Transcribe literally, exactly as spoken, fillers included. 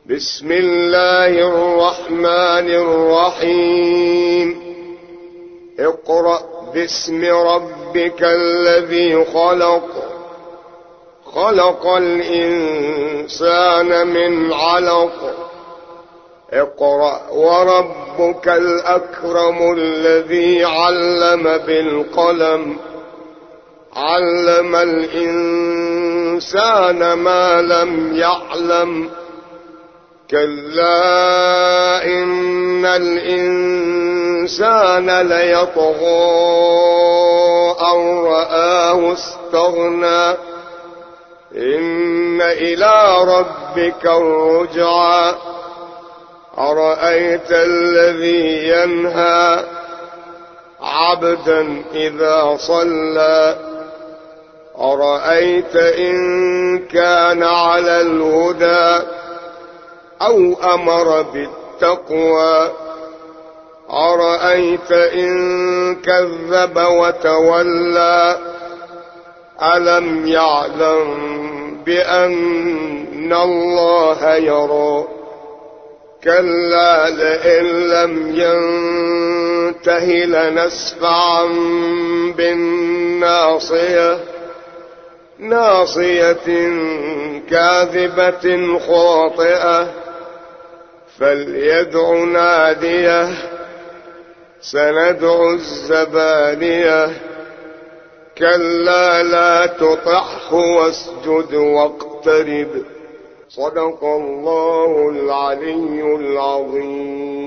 بسم الله الرحمن الرحيم اقرأ باسم ربك الذي خلق خلق الإنسان من علق اقرأ وربك الأكرم الذي علم بالقلم علم الإنسان ما لم يعلم كلا إن الإنسان ليطغى أن رآه استغنى إن إلى ربك الرجعى أرأيت الذي ينهى عبدا إذا صلى أرأيت إن كان على الهدى أو أمر بالتقوى أرأيت إن كذب وتولى ألم يعلم بأن الله يرى كلا لئن لم ينته لنسفعا بالناصية ناصية كاذبة خاطئة فليدع ناديه سندع الزبانية كلا لا تطعه واسجد واقترب صدق الله العلي العظيم.